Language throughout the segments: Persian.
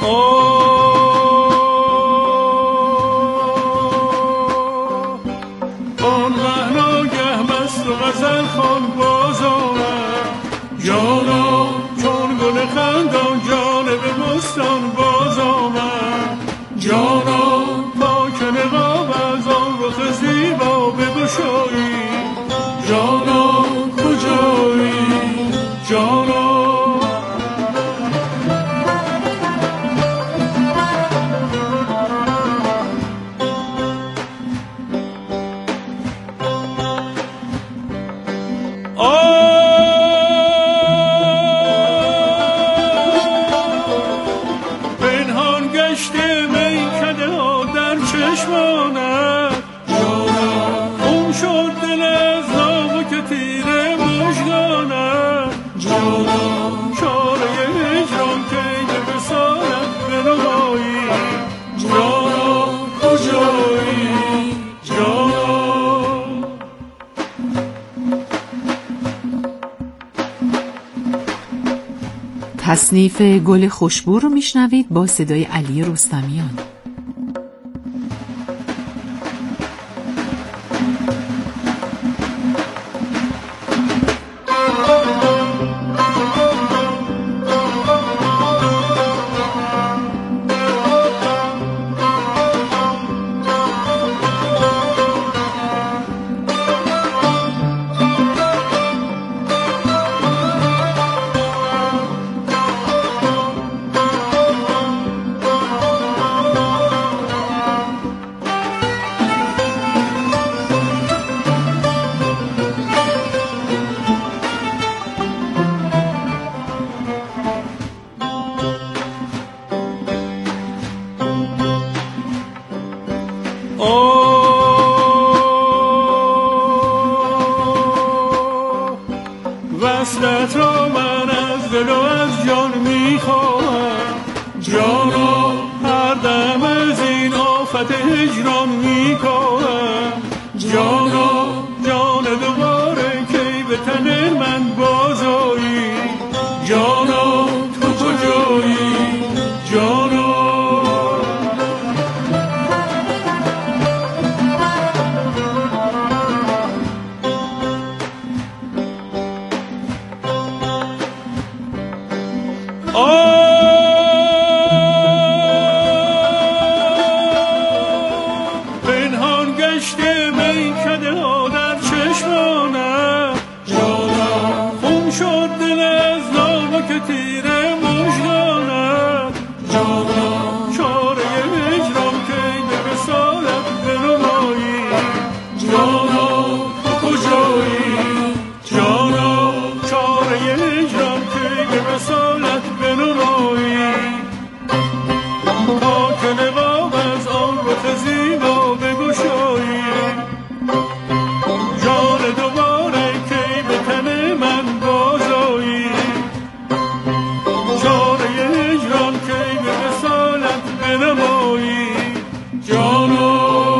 آن مهناگه مست و غزل خوان باز آمد، جانا چون گل خندان جانب بستان باز آمد، جانا پاک نقاب از آن رخ زیبا بگشایی، جانا کجایی جانا. پنهان گشته میکده ها در چشمانت، جانا خون شد دل از نازک تیر مژگانت، جانا چاره هجران کی به وصالت بنمایی، جانا کجایی جانا. تصنیف گل خوشبو رو میشنوید با صدای علی رستمیان. وصلت را من از دل و از جان میخواهم، جانا هر دم از این آفت هجران میکاهم، جانا جان دوباره کی به تن من بازایی، جانا تو کجایی جانا. پنهان گشته میکده ها در چشمانت، جانا خون شد دل از نازک تیر مژگانت، جانا چاره هجران کی به وصالت بنمایی، جانا تو کجایی جانا چاره هجران کی به وصالت بنمایی، پاک نقاب از آن رخ زیبا بگشایی، جان دوباره کی به تن من بازایی، چاره هجران کی به وصالت بنمایی جانا.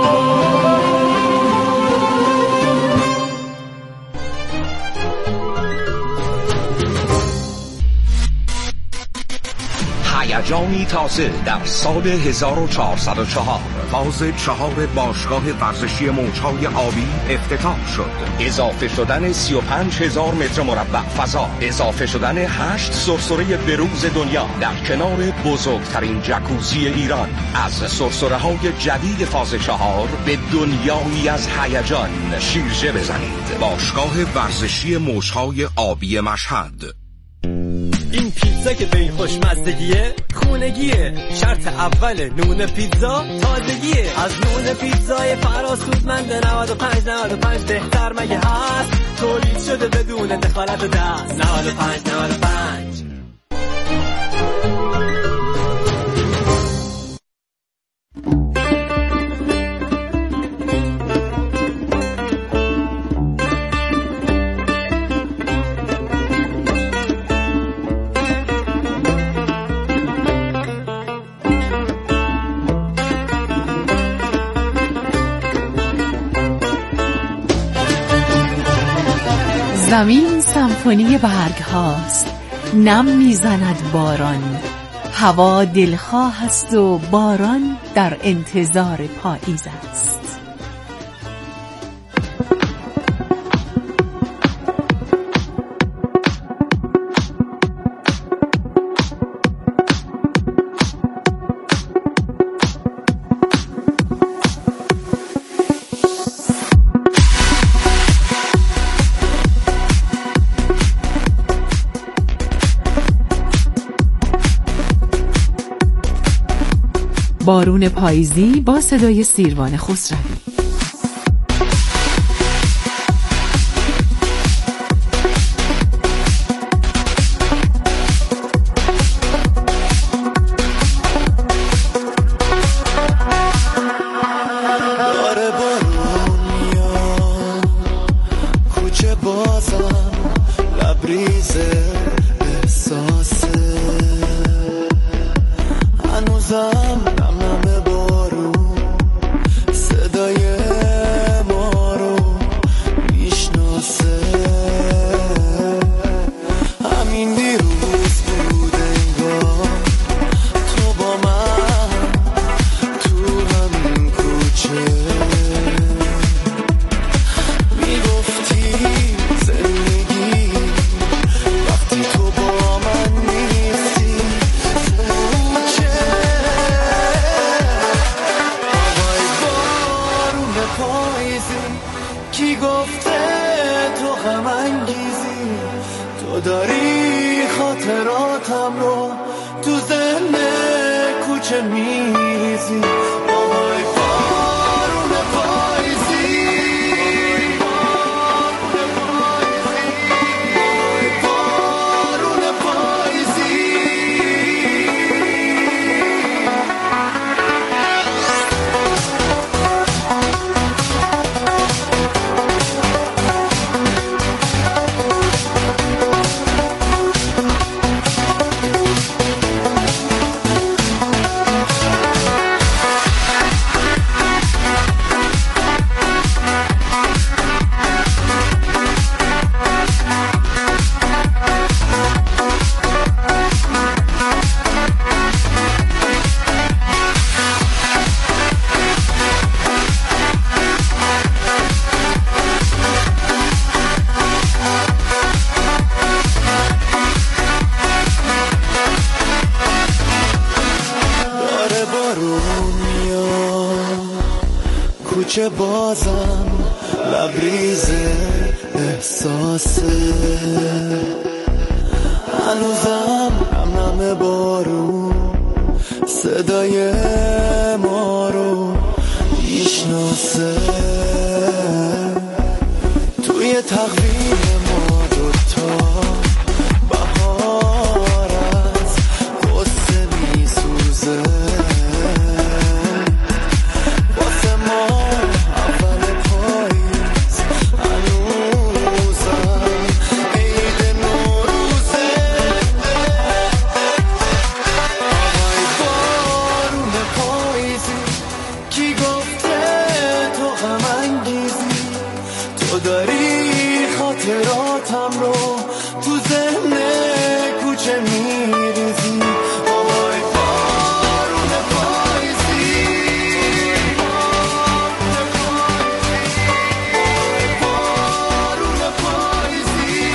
هیجانی تازه در سال 1404 فاز 4 باشگاه ورزشی موج‌های آبی افتتاح شد. اضافه شدن 35,000 متر مربع فضا، اضافه شدن 8 سرسره بروز دنیا در کنار بزرگترین جکوزی ایران. از سرسره‌های جدید فاز 4 به دنیایی از هیجان شیرجه بزنید. باشگاه ورزشی موج‌های آبی مشهد. این پیتزا که به این خوشمزدگیه خونگیه، شرط اول نون پیتزا تازگیه. از نون پیتزای فراسودمند 95 بهتر مگه هست؟ تولید شده بدون دخالت دست. 95. زمین سمفونی برگ هاست، نم میزند باران، هوا دلخواه است و باران در انتظار پاییز است. بارون پاییزی با صدای سیروان خسروی. داره بارون میاد کوچه بازم لبریز احساسه هنوزم نم بارون صدای ما رو میشناسه همین دیروز بود انگار تو با من تو همین کوچه میگفتی زندگی وقتی تو با من نیستی کوچه آقای بارون پاییزی کی گفته تو غم انگیزی تو داری خاطراتم رو تو ذهن کوچه میریزی آقای بارون پاییزی بارون پاییزی داره بارون میاد کوچه بازم لبریز احساسه هنوزم نم بارون صدای ما رو میشناسه توی تقویم ما دوتا بهار از قصه میسوزه واسه ما اول پاییز هنوزم عید نوروزه آقای بارون پاییزی کی گفته تو غم انگیزی تو داری خاطراتم رو تو ذهن کوچه میریزی آقای بارون پاییزی بارون پاییزی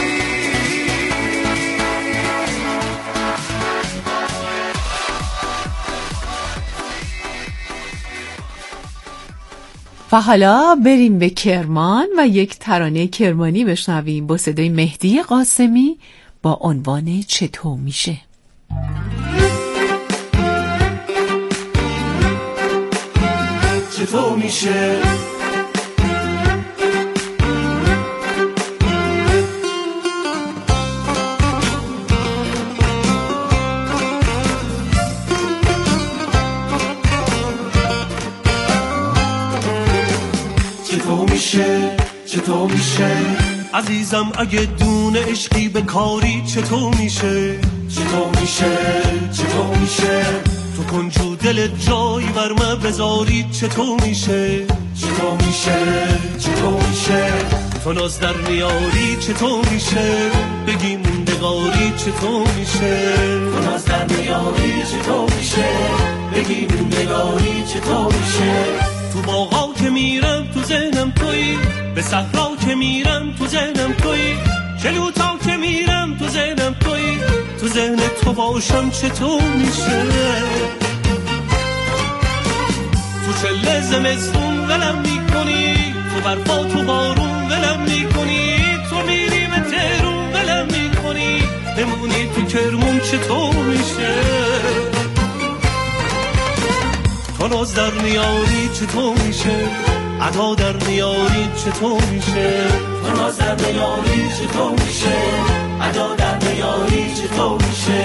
و حالا بریم به کرمان و یک ترانه کرمانی بشنویم با صدای مهدی قاسمی با عنوان چطور میشه. چطور میشه چطور میشه عزیزم اگه دون عشقی به کاری چطور میشه چطور میشه تو کنجو دل جای برمه بذاری چطور میشه تو ناز در میاری چطور میشه بگی موندگاری چطور میشه تو ناز در میاری نیاری چطور میشه بگی موندگاری چطور میشه تو باغا که میرم تو ذهنم تویی به صحرا که میرم تو ذهنم تویی جلوتا که میرم تو ذهنم تویی تو ذهن تو باشم چطور میشه تو چله زمستون ولم میکنی تو برفا تو بارون ولم میکنی تو میری به تهرون ولم میکنی بمونی تو کرمون چطور میشه تو ناز در نیاری چطور میشه ادا در نیاری چطور میشه تو ناز در نیاری چطور میشه ادا در نیاری چطور میشه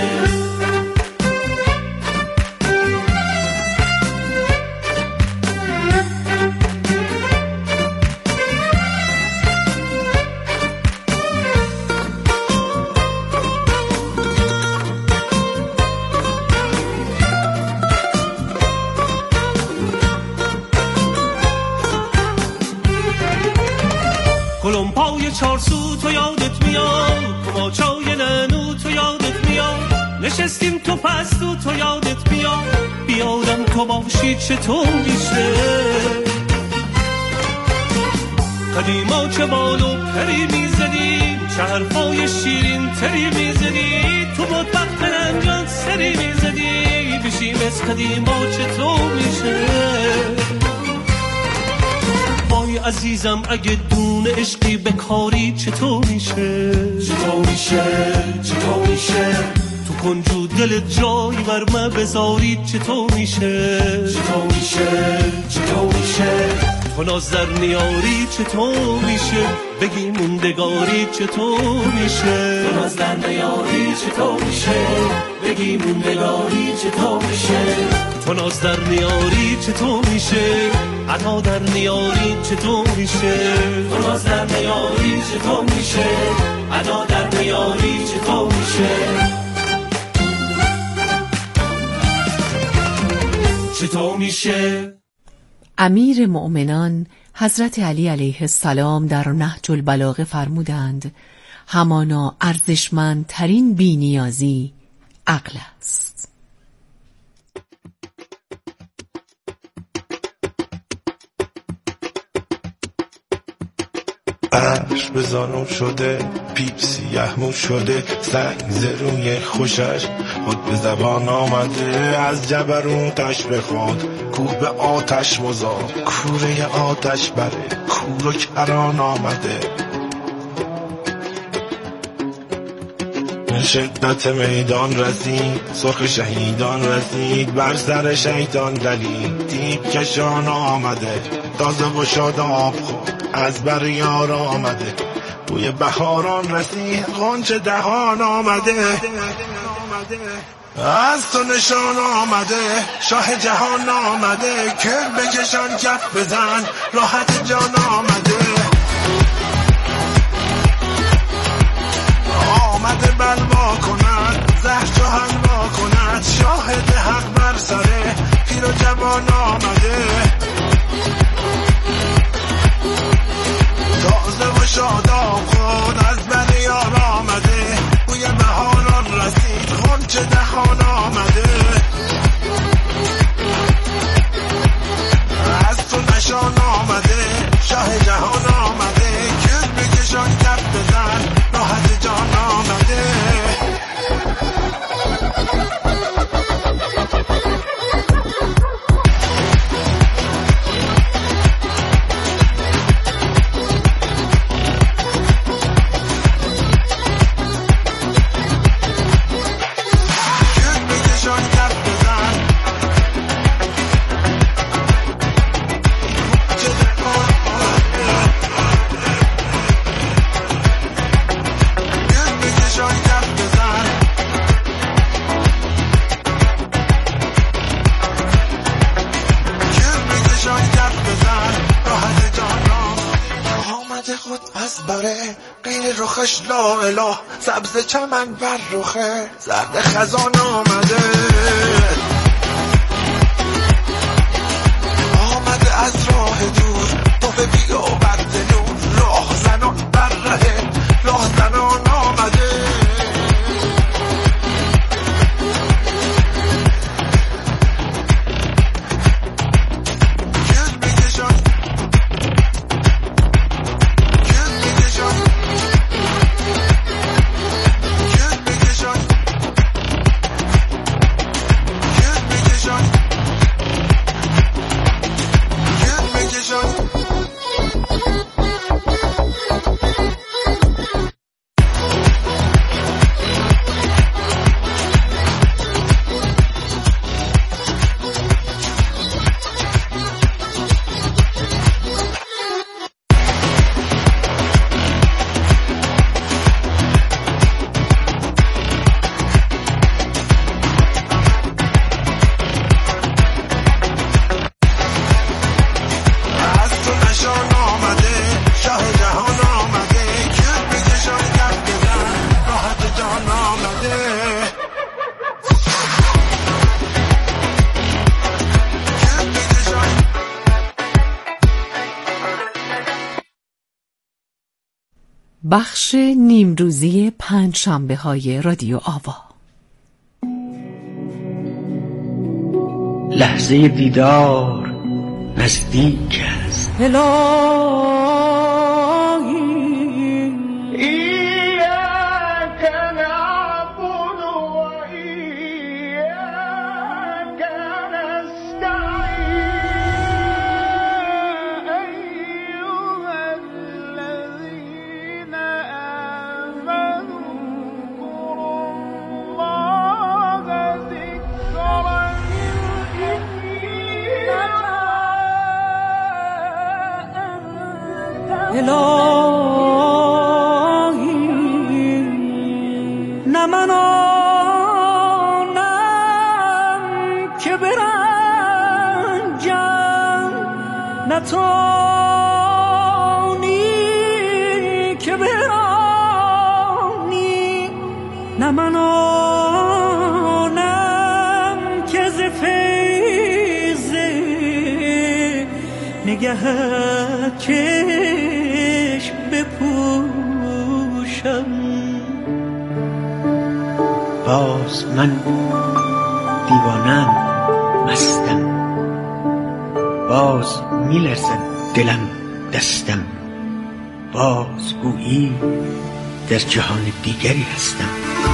کلمپای چارسو تو یادت میاد کماچای ننو تو یادت میاد نشستیم تو پستو تو یادت میاد بیادم تو باشی چطور میشه قدیما چه بالو پری میزدیم چه حرفای شیرین تری میزدی تو بدبخت رنجان سری میزدی بشیم از قدیما چطور میشه وای عزیزم اگه دونه عشقی بکاری چطور میشه چطور میشه چطور میشه تو کنجو دل جای برمه بذاری چطور میشه چطور میشه چطور میشه تو ناز در نیاری چطور میشه بگی موندگاری چطور میشه تو ناز در نیاری چطور میشه بگی موندگاری چطور میشه تو ناز در نیاری چطور میشه ادا در نیاری چطور میشه تو ناز در نیاری چطور میشه ادا در نیاری چطور میشه چطور میشه امیر مؤمنان حضرت علی علیه السلام در نهج البلاغه فرمودند همانا ارزشمندترین بی‌نیازی عقل است. عرش به زانو شده پیپ سیاه مو شده سنگ زروی خوشش خود به زبان آمده از جبروتش به خود کوه به آتش مزار کوره آتش بره کور و کران آمده شدت میدان رسید سرخ شهیدان رسید بر سر شیطان دلید دیب کشان آمده تازه و شاداب خود از بر یار آمده بوی بهاران رسید غنچه دهان آمده از تو نشان آمده شاه جهان آمده کر بکشان کف بزن راحت جان آمده آمده بلوا کند زهر چو حلوا کند شاهد حق بر سره پیر و جوان آمده تازه و شاداب خود از بر یار آمده بوی بهاران رسید غنچه دهان آمده از تو نشان آمده شاه جهان آمده کل بکشان کف بزن راحت جان آمده رخش لا اله سبز چمن بر رخه زرد خزان آمده آمده از راه دور تو به بیابد نور راه زنان بر ره راه زنان آمده بخش نیمروزی پنجشنبه های رادیو آوا. لحظه دیدار نزدیک است. نه من آنم که برنجم، نه توانی که برانی، نه من آنم که ز فیض نگهت چشم بپوشم. باز من دیوانم، مستم، باز میلرزد دلم دستم، باز گویی در جهان دیگری هستم.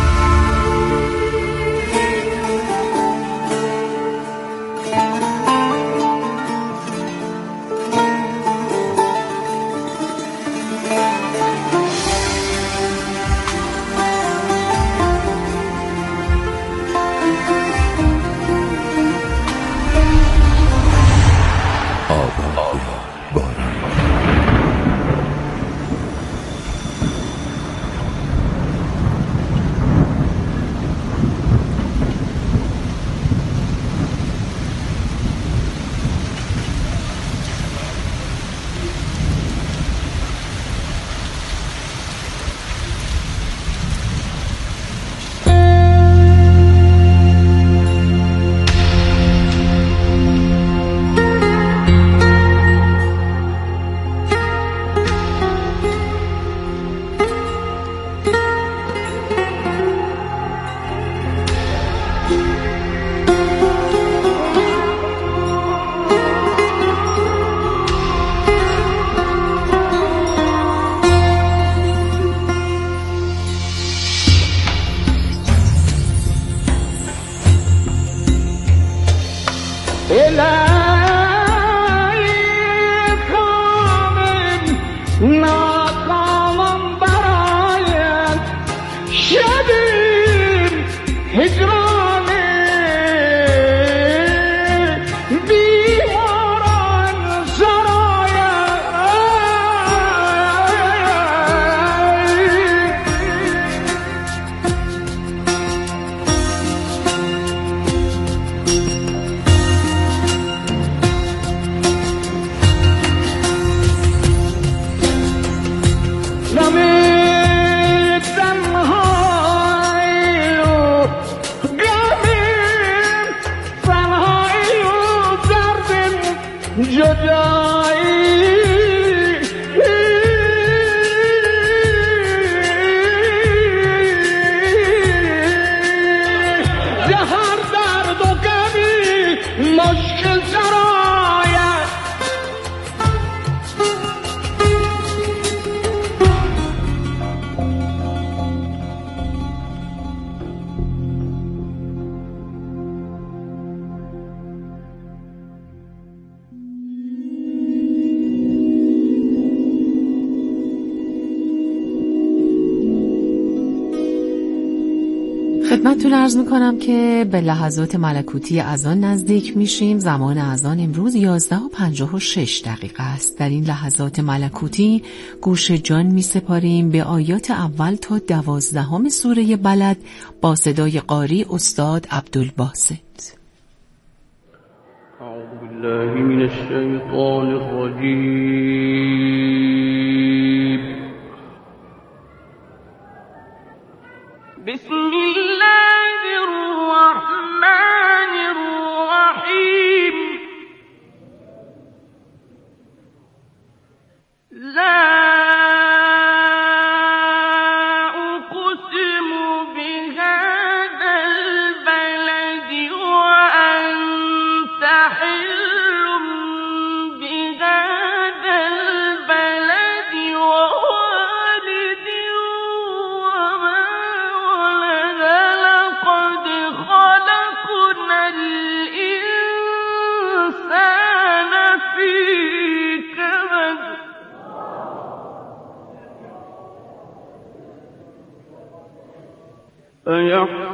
خدمتتون عرض میکنم که به لحظات ملکوتی اذان نزدیک میشیم. زمان اذان امروز 11:56 است. در این لحظات ملکوتی گوش جان میسپاریم به آیات اول تا 12 سوره بلد با صدای قاری استاد عبدالباسط. اعوذ بالله من الشیطان الرجیم. بسم الله الرحمن الرحیم. لا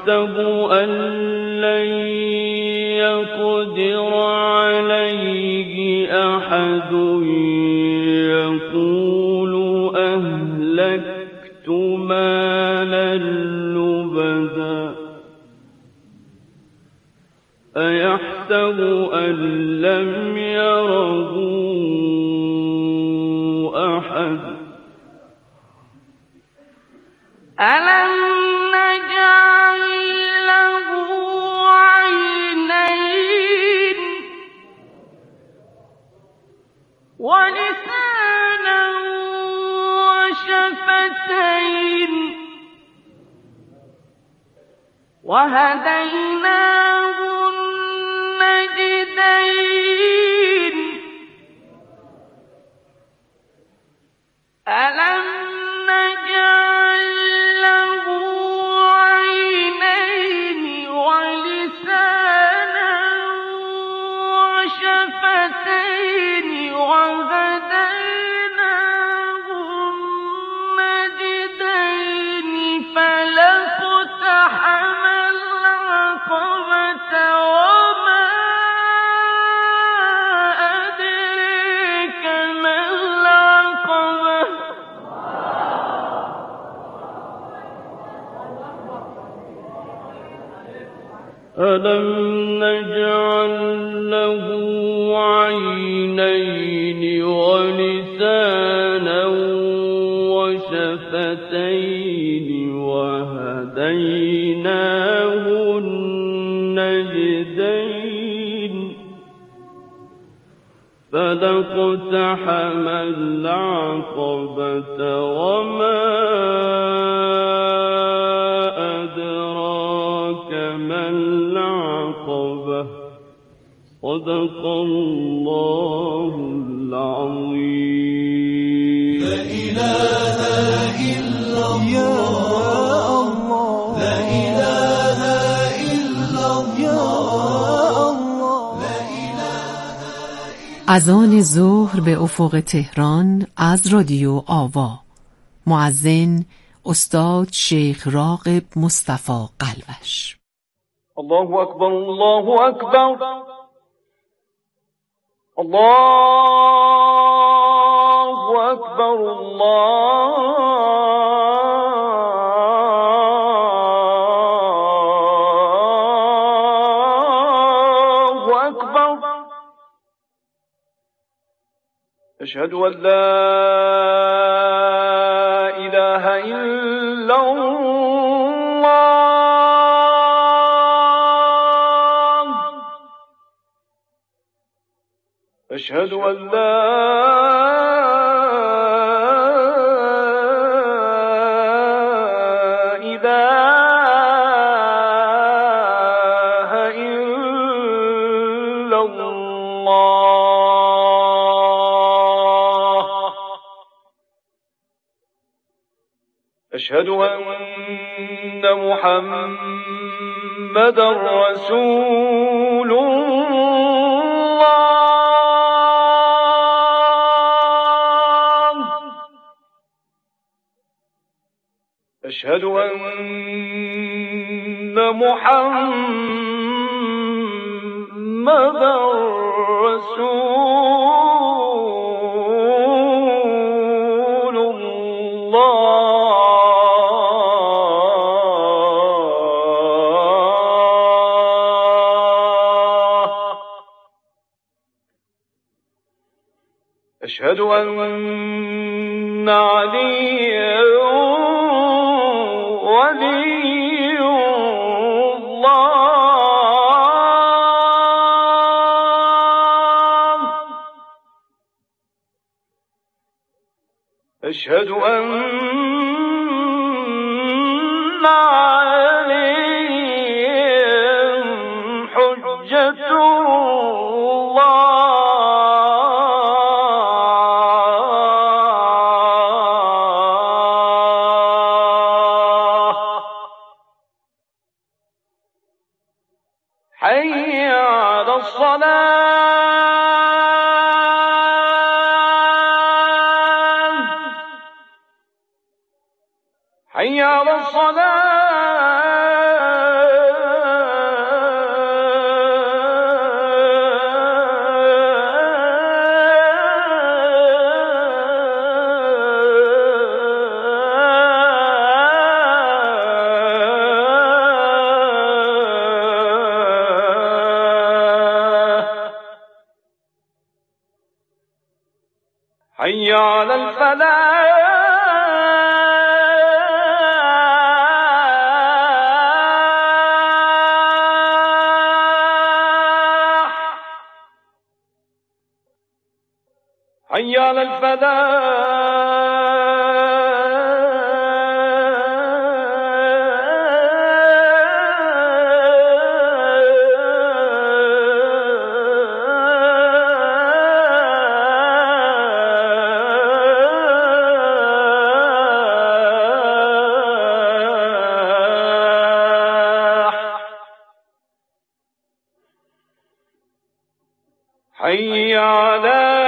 أيحسب أن لن يقدر عليه أحد يقول أهلكت مالا لبدا أيحسب أن لم يره أحد ألم نجعل له عينين ولسانا وشفتين وهديناه النجدين ألم نجعل له عينين ولسانا وشفتين وهديناه النجدين فلاقتحم العقبة وما أدريك ما العقبة ألم نجعل له عينين ولسانا وشفتين وهديناه النجدين فلاقتحم العقبة وما أدراك ما العقبة صدق الله العظيم لا إله إلا الله لا إله إلا الله اذان ظهر به افق تهران از رادیو آوا. مؤذن استاد شیخ راغب مصطفی قلوش. الله أكبر الله أكبر الله أكبر الله أكبر أشهد أن لا إله إلا الله أشهد أن لا إله إلا الله أشهد أن محمدا رسول الله أشهد أن محمدا رسول الله أشهد أن عليا ولي الله أشهد أن عليهم حجة حي على الصلاة حي على الصلاة حي على الفلاح حي على الفلاح حي على